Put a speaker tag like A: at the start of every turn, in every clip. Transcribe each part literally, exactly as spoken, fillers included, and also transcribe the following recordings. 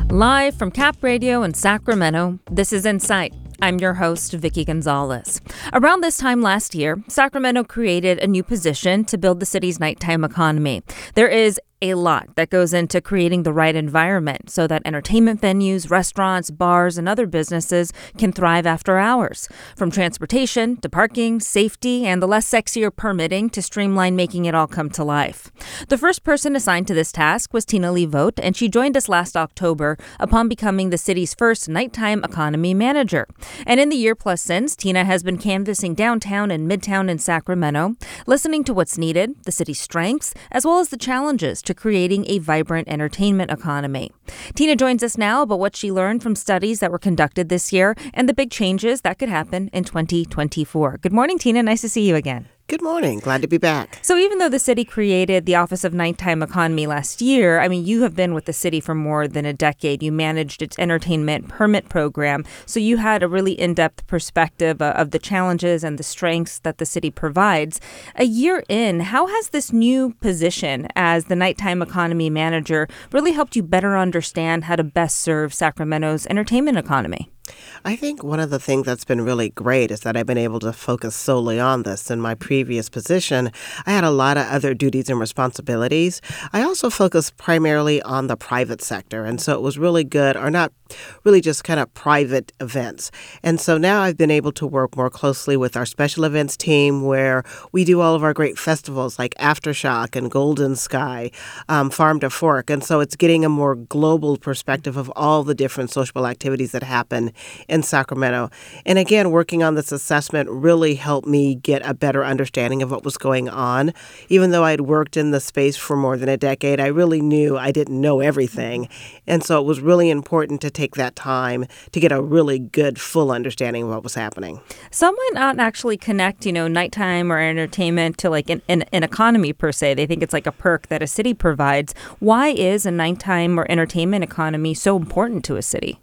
A: Live from Cap Radio in Sacramento, this is Insight. I'm your host, Vicky Gonzalez. Around this time last year, Sacramento created a new position to build the city's nighttime economy. There is a lot that goes into creating the right environment so that entertainment venues, restaurants, bars, and other businesses can thrive after hours. From transportation to parking, safety, and the less sexier permitting to streamline making it all come to life. The first person assigned to this task was Tina Lee Vogt, and she joined us last October upon becoming the city's first nighttime economy manager. And in the year plus since, Tina has been canvassing downtown and midtown in Sacramento, listening to what's needed, the city's strengths, as well as the challenges to creating a vibrant entertainment economy. Tina joins us now about what she learned from studies that were conducted this year and the big changes that could happen in twenty twenty-four. Good morning, Tina. Nice to see you again.
B: Good morning. Glad to be back.
A: So even though the city created the Office of Nighttime Economy last year, I mean, you have been with the city for more than a decade. You managed its entertainment permit program. So you had a really in-depth perspective uh, of the challenges and the strengths that the city provides. A year in, how has this new position as the Nighttime Economy Manager really helped you better understand how to best serve Sacramento's entertainment economy?
B: I think one of the things that's been really great is that I've been able to focus solely on this. In my previous position, I had a lot of other duties and responsibilities. I also focused primarily on the private sector, and so it was really good, or not really just kind of private events. And so now I've been able to work more closely with our special events team where we do all of our great festivals like Aftershock and Golden Sky, um, Farm to Fork. And so it's getting a more global perspective of all the different social activities that happen in Sacramento. And again, working on this assessment really helped me get a better understanding of what was going on. Even though I had worked in the space for more than a decade, I really knew I didn't know everything. And so it was really important to take that time to get a really good, full understanding of what was happening.
A: Some might not actually connect, you know, nighttime or entertainment to like an, an, an economy per se. They think it's like a perk that a city provides. Why is a nighttime or entertainment economy so important to a city?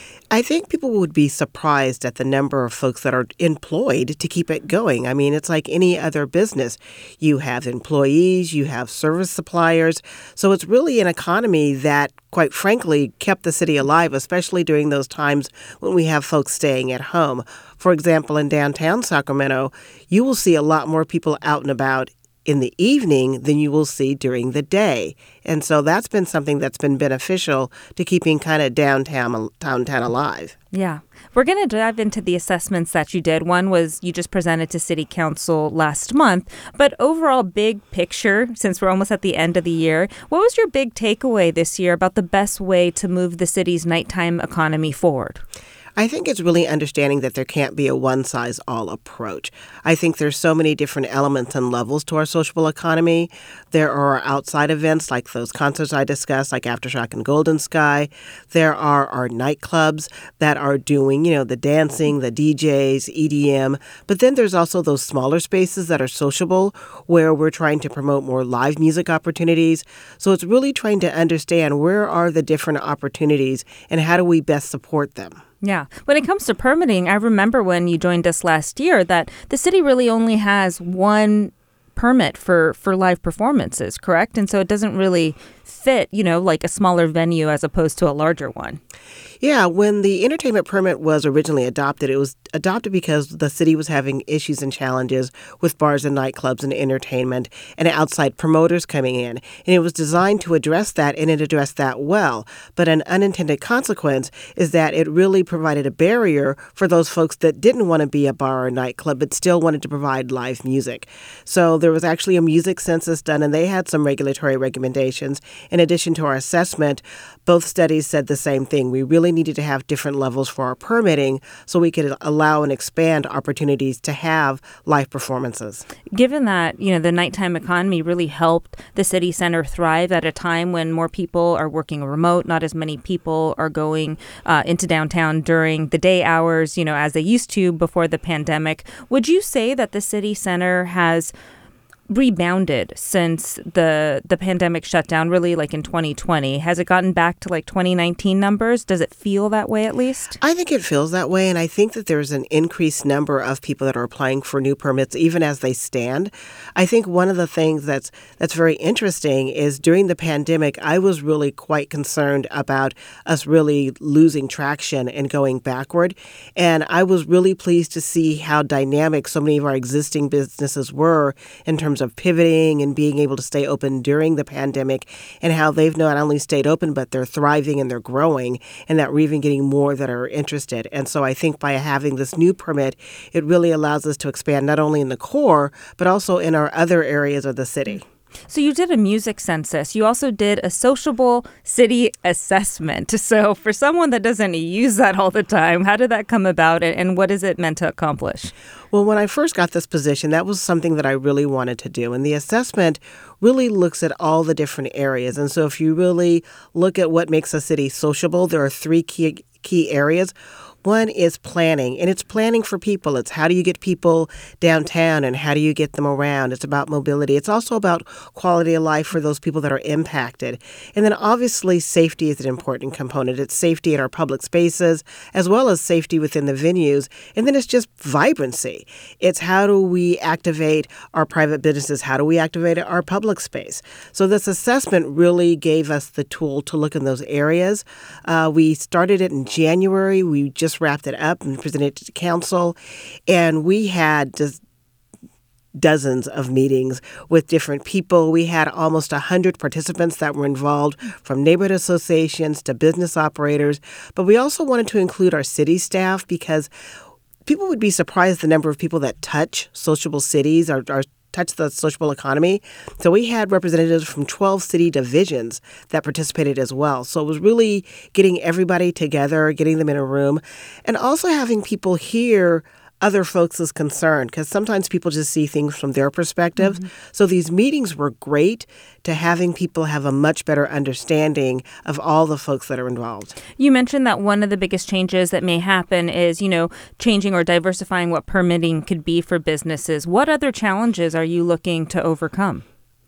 B: I think people would be surprised at the number of folks that are employed to keep it going. I mean, it's like any other business. You have employees, you have service suppliers. So it's really an economy that, quite frankly, kept the city alive, especially during those times when we have folks staying at home. For example, in downtown Sacramento, you will see a lot more people out and about in the evening than you will see during the day. And so that's been something that's been beneficial to keeping kind of downtown downtown alive.
A: Yeah. We're going to dive into the assessments that you did. One was you just presented to City Council last month. But overall, big picture, since we're almost at the end of the year, what was your big takeaway this year about the best way to move the city's nighttime economy forward?
B: I think it's really understanding that there can't be a one-size-all approach. I think there's so many different elements and levels to our social economy. There are outside events like those concerts I discussed, like Aftershock and Golden Sky. There are our nightclubs that are doing, you know, the dancing, the D Js, E D M. But then there's also those smaller spaces that are sociable where we're trying to promote more live music opportunities. So it's really trying to understand where are the different opportunities and how do we best support them.
A: Yeah. When it comes to permitting, I remember when you joined us last year that the city really only has one permit for, for live performances, correct? And so it doesn't really fit, you know, like a smaller venue as opposed to a larger one.
B: Yeah, when the entertainment permit was originally adopted, it was adopted because the city was having issues and challenges with bars and nightclubs and entertainment and outside promoters coming in. And it was designed to address that, and it addressed that well. But an unintended consequence is that it really provided a barrier for those folks that didn't want to be a bar or nightclub but still wanted to provide live music. So there was actually a music census done, and they had some regulatory recommendations. In addition to our assessment, both studies said the same thing. We really needed to have different levels for our permitting so we could allow and expand opportunities to have live performances.
A: Given that, you know, the nighttime economy really helped the city center thrive at a time when more people are working remote, not as many people are going uh, into downtown during the day hours, you know, as they used to before the pandemic. Would you say that the city center has rebounded since the the pandemic shut down, really like in twenty twenty. Has it gotten back to like twenty nineteen numbers? Does it feel that way at least?
B: I think it feels that way, and I think that there's an increased number of people that are applying for new permits even as they stand. I think one of the things that's that's very interesting is during the pandemic, I was really quite concerned about us really losing traction and going backward, and I was really pleased to see how dynamic so many of our existing businesses were in terms of pivoting and being able to stay open during the pandemic, and how they've not only stayed open, but they're thriving and they're growing, and that we're even getting more that are interested. And so I think by having this new permit, it really allows us to expand not only in the core, but also in our other areas of the city.
A: So you did a music census. You also did a sociable city assessment. So for someone that doesn't use that all the time, how did that come about and what is it meant to accomplish?
B: Well, when I first got this position, that was something that I really wanted to do. And the assessment really looks at all the different areas. And so if you really look at what makes a city sociable, there are three key key areas. One is planning, and it's planning for people. It's how do you get people downtown and how do you get them around? It's about mobility. It's also about quality of life for those people that are impacted. And then obviously safety is an important component. It's safety in our public spaces as well as safety within the venues. And then it's just vibrancy. It's how do we activate our private businesses? How do we activate our public space? So this assessment really gave us the tool to look in those areas. Uh, we started it in January. We just wrapped it up and presented it to council, and we had just dozens of meetings with different people. We had almost one hundred participants that were involved, from neighborhood associations to business operators, but we also wanted to include our city staff because people would be surprised the number of people that touch sociable cities or are touch the sociable economy. So we had representatives from twelve city divisions that participated as well. So it was really getting everybody together, getting them in a room, and also having people hear other folks' concern, because sometimes people just see things from their perspective. Mm-hmm. So these meetings were great to having people have a much better understanding of all the folks that are involved.
A: You mentioned that one of the biggest changes that may happen is, you know, changing or diversifying what permitting could be for businesses. What other challenges are you looking to overcome?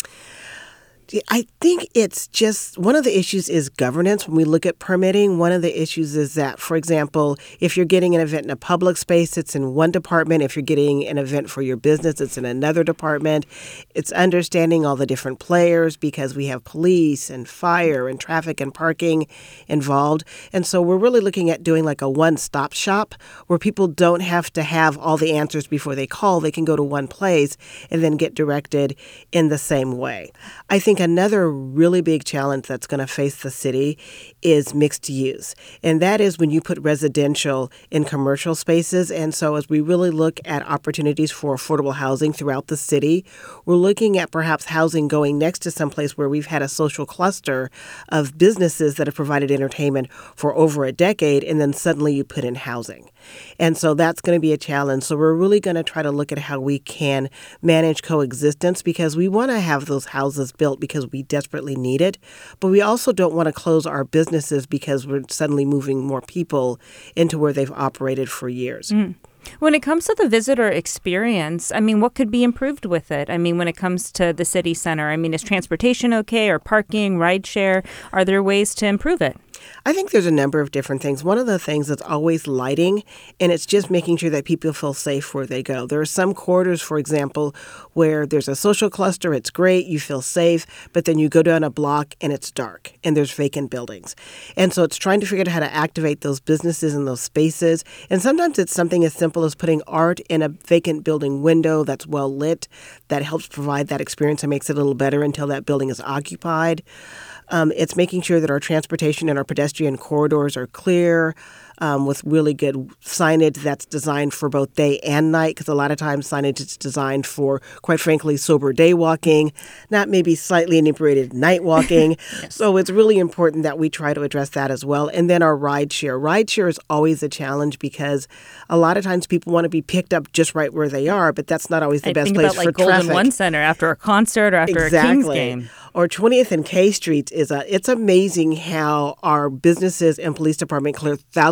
B: I think it's just one of the issues is governance. When we look at permitting, one of the issues is that, for example, if you're getting an event in a public space, it's in one department. If you're getting an event for your business, it's in another department. It's understanding all the different players because we have police and fire and traffic and parking involved. And so we're really looking at doing like a one-stop shop where people don't have to have all the answers before they call. They can go to one place and then get directed in the same way. I think another really big challenge that's going to face the city is mixed use. And that is when you put residential in commercial spaces. And so as we really look at opportunities for affordable housing throughout the city, we're looking at perhaps housing going next to someplace where we've had a social cluster of businesses that have provided entertainment for over a decade, and then suddenly you put in housing. And so that's going to be a challenge. So we're really going to try to look at how we can manage coexistence, because we want to have those houses built because we desperately need it. But we also don't want to close our businesses because we're suddenly moving more people into where they've operated for years.
A: Mm. When it comes to the visitor experience, I mean, what could be improved with it? I mean, when it comes to the city center, I mean, is transportation okay, or parking, rideshare? Are there ways to improve it?
B: I think there's a number of different things. One of the things is always lighting, and it's just making sure that people feel safe where they go. There are some corridors, for example, where there's a social cluster. It's great. You feel safe. But then you go down a block and it's dark and there's vacant buildings. And so it's trying to figure out how to activate those businesses and those spaces. And sometimes it's something as simple as putting art in a vacant building window that's well lit that helps provide that experience and makes it a little better until that building is occupied. Um, it's making sure that our transportation and our pedestrian corridors are clear um, with really good signage that's designed for both day and night, because a lot of times signage is designed for, quite frankly, sober day walking, not maybe slightly inebriated night walking. Yes. So it's really important that we try to address that as well. And then our rideshare. Rideshare is always a challenge because a lot of times people want to be picked up just right where they are, but that's not always the
A: I
B: best
A: think
B: place
A: about,
B: for
A: like,
B: traffic.
A: Golden One Center after a concert or after
B: exactly.
A: a Kings game.
B: Or twentieth and K Street is a. It's amazing how our businesses and police department clear thousands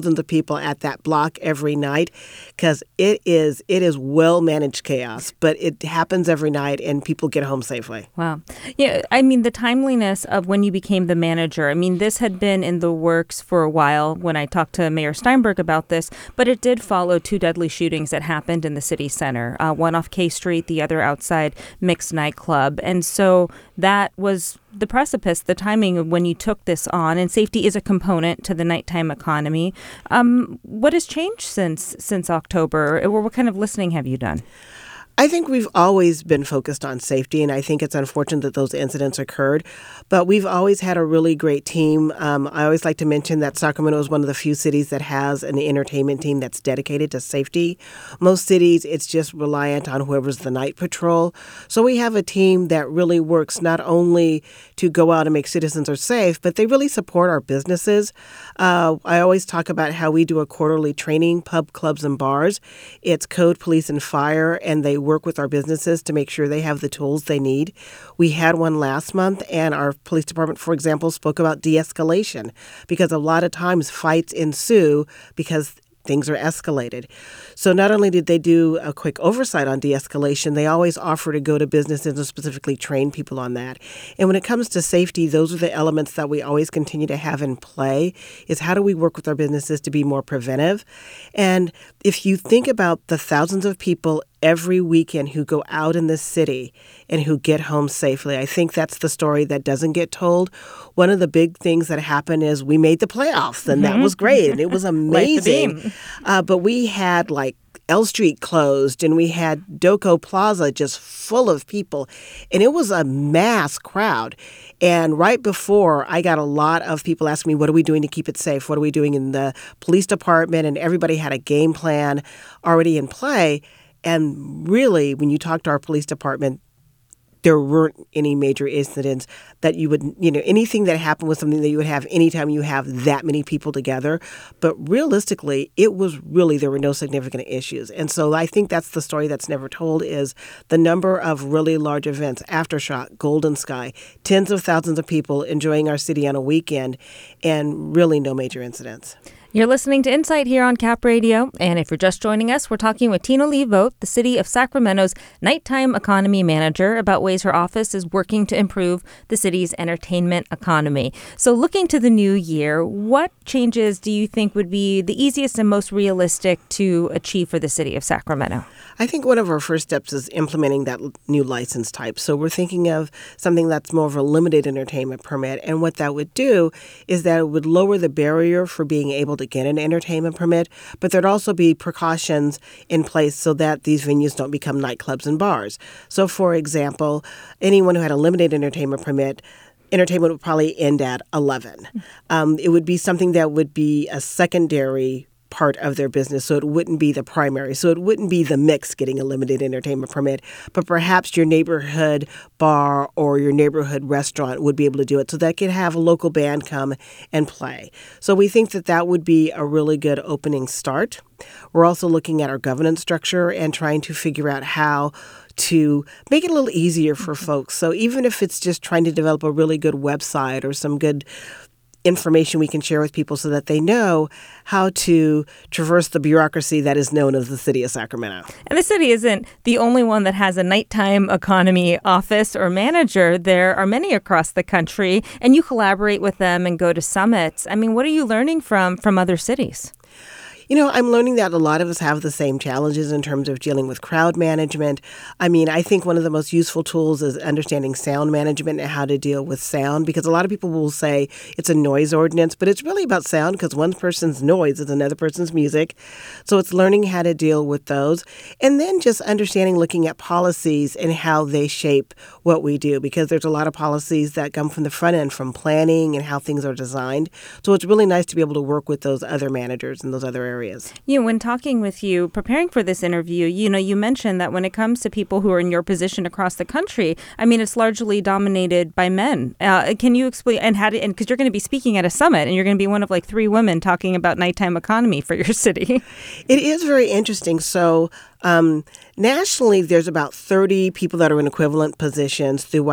B: thousands of people at that block every night because it is it is well-managed chaos, but it happens every night and people get home safely.
A: Wow. Yeah, I mean, the timeliness of when you became the manager, I mean, this had been in the works for a while when I talked to Mayor Steinberg about this, but it did follow two deadly shootings that happened in the city center, uh, one off K Street, the other outside Mixed nightclub. And so that was the precipice, the timing of when you took this on, and safety is a component to the nighttime economy. Um, what has changed since since October? Or what kind of listening have you done?
B: I think we've always been focused on safety, and I think it's unfortunate that those incidents occurred. But we've always had a really great team. Um, I always like to mention that Sacramento is one of the few cities that has an entertainment team that's dedicated to safety. Most cities, it's just reliant on whoever's the night patrol. So we have a team that really works not only to go out and make citizens are safe, but they really support our businesses. Uh, I always talk about how we do a quarterly training, pub, clubs, and bars. It's code, police, and fire, and they work with our businesses to make sure they have the tools they need. We had one last month, and our police department, for example, spoke about de-escalation because a lot of times fights ensue because things are escalated. So not only did they do a quick oversight on de-escalation, they always offer to go to businesses and specifically train people on that. And when it comes to safety, those are the elements that we always continue to have in play, is how do we work with our businesses to be more preventive? And if you think about the thousands of people every weekend who go out in this city and who get home safely, I think that's the story that doesn't get told. One of the big things that happened is we made the playoffs, and mm-hmm. that was great, and it was amazing. uh, but we had like L Street closed, and we had Doco Plaza just full of people, and it was a mass crowd. And right before, I got a lot of people asking me, what are we doing to keep it safe? What are we doing in the police department? And everybody had a game plan already in play. And really, when you talk to our police department, there weren't any major incidents that you would, you know, anything that happened was something that you would have anytime you have that many people together. But realistically, it was really, there were no significant issues. And so I think that's the story that's never told, is the number of really large events, Aftershock, Golden Sky, tens of thousands of people enjoying our city on a weekend, and really no major incidents.
A: You're listening to Insight here on Cap Radio, and if you're just joining us, we're talking with Tina Lee Vogt, the City of Sacramento's nighttime economy manager, about ways her office is working to improve the city's entertainment economy. So looking to the new year, what changes do you think would be the easiest and most realistic to achieve for the City of Sacramento?
B: I think one of our first steps is implementing that new license type. So we're thinking of something that's more of a limited entertainment permit, and what that would do is that it would lower the barrier for being able to get an entertainment permit, but there'd also be precautions in place so that these venues don't become nightclubs and bars. So, for example, anyone who had a limited entertainment permit, entertainment would probably end at eleven. Um, it would be something that would be a secondary part of their business, so it wouldn't be the primary. So it wouldn't be the mix getting a limited entertainment permit, but perhaps your neighborhood bar or your neighborhood restaurant would be able to do it, so that could have a local band come and play. So we think that that would be a really good opening start. We're also looking at our governance structure and trying to figure out how to make it a little easier for folks. So even if it's just trying to develop a really good website or some good information we can share with people so that they know how to traverse the bureaucracy that is known as the City of Sacramento.
A: And the city isn't the only one that has a nighttime economy office or manager. There are many across the country, and you collaborate with them and go to summits. I mean, what are you learning from from other cities?
B: You know, I'm learning that a lot of us have the same challenges in terms of dealing with crowd management. I mean, I think one of the most useful tools is understanding sound management and how to deal with sound, because a lot of people will say it's a noise ordinance, but it's really about sound, because one person's noise is another person's music. So it's learning how to deal with those. And then just understanding, looking at policies and how they shape what we do, because there's a lot of policies that come from the front end, from planning and how things are designed. So it's really nice to be able to work with those other managers in those other areas.
A: You know, when talking with you, preparing for this interview, you know, you mentioned that when it comes to people who are in your position across the country, I mean, it's largely dominated by men. Uh, can you explain, and how to, and because you're going to be speaking at a summit, and you're going to be one of like three women talking about nighttime economy for your city.
B: It is very interesting. So um, nationally, there's about thirty people that are in equivalent positions throughout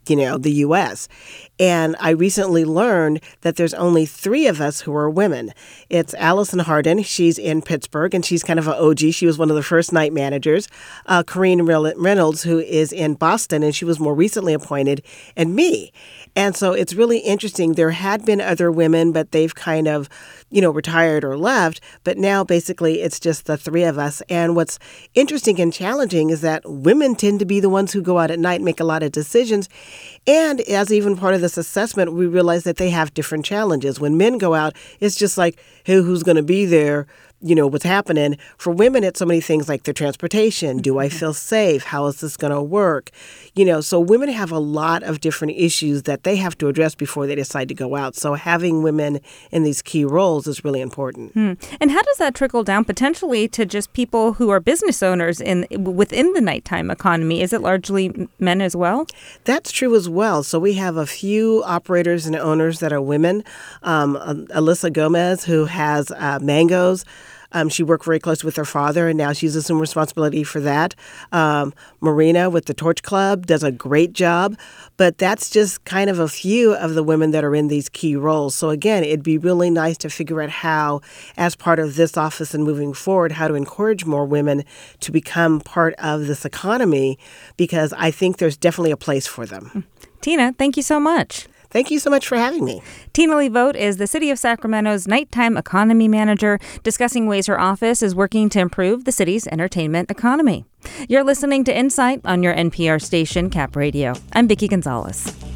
B: you know, the U S. And I recently learned that there's only three of us who are women. It's Allison Hardin. She's in Pittsburgh, and she's kind of an O G. She was one of the first night managers. Uh, Corrine Reynolds, who is in Boston, and she was more recently appointed, and me. And so it's really interesting. There had been other women, but they've kind of, you know, retired or left. But now basically it's just the three of us. And what's interesting and challenging is that women tend to be the ones who go out at night and make a lot of decisions. And as even part of this assessment, we realize that they have different challenges. When men go out, it's just like, hey, who's going to be there? You know, what's happening. For women, it's so many things like their transportation. Do I feel safe? How is this going to work? You know, so women have a lot of different issues that they have to address before they decide to go out. So having women in these key roles is really important.
A: Hmm. And how does that trickle down potentially to just people who are business owners in within the nighttime economy? Is it largely men as well?
B: That's true as well. So we have a few operators and owners that are women. Um, Alyssa Gomez, who has uh, Mangoes. Um, she worked very close with her father, and now she's assumed responsibility for that. Um, Marina with the Torch Club does a great job, but that's just kind of a few of the women that are in these key roles. So again, it'd be really nice to figure out how, as part of this office and moving forward, how to encourage more women to become part of this economy, because I think there's definitely a place for them.
A: Tina, thank you so much.
B: Thank you so much for having me.
A: Tina Lee Vogt is the City of Sacramento's nighttime economy manager, discussing ways her office is working to improve the city's entertainment economy. You're listening to Insight on your N P R station, Cap Radio. I'm Vicki Gonzalez.